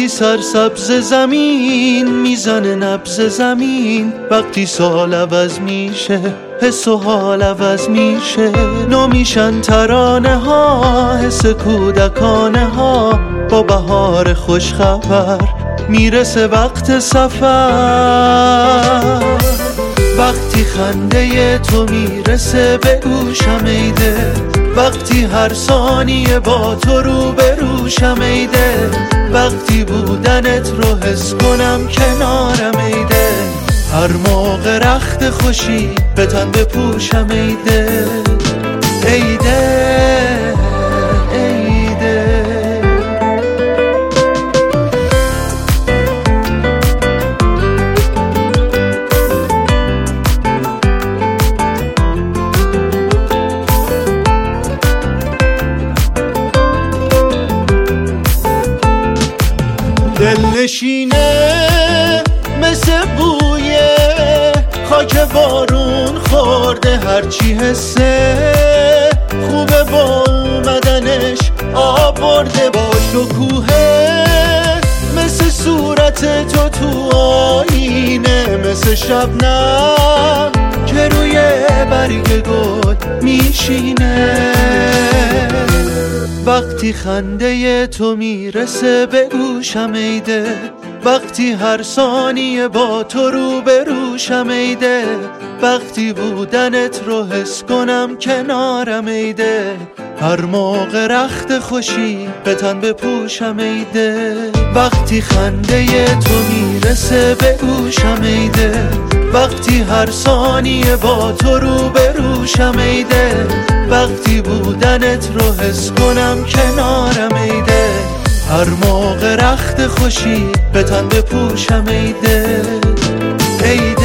وقتی سرسبز زمین میزنه نبض زمین، وقتی سال عوض میشه حس و حال عوض میشه، نو میشن ترانه ها، حس کودکانه ها، با بهار خوش خبر میرسه وقت سفر. وقتی خنده تو میرسه به گوشم ایده، وقتی هر ثانیه با تو رو به روشم ایده، وقتی بودنت رو حس کنم کنارم ایده، هر موقع رخت خوشی به تن بپوشم ایده ایده ایده. دلنشینه مثل بوی خاک بارون خورده، هرچی حسه خوبه با اومدنش آورده، با شکوهه مثل صورت تو تو آینه، مثل شبنم که روی برگ گل میشینه. وقتی خنده تو میرسه به گوشم ایده، وقتی هر ثانیه با تو رو به روشم ایده، وقتی بودنت رو حس کنم کنارم ایده، هر موقع رخت خوشی به تن بپوشم ایده. وقتی خنده تو میرسه به گوشم ایده، وقتی هر ثانیه با تو رو به روشم ایده، وقتی بودنت رو حس کنم کنارم ایده، هر موقع رخت خوشی به تن بپوشم ایده ایده.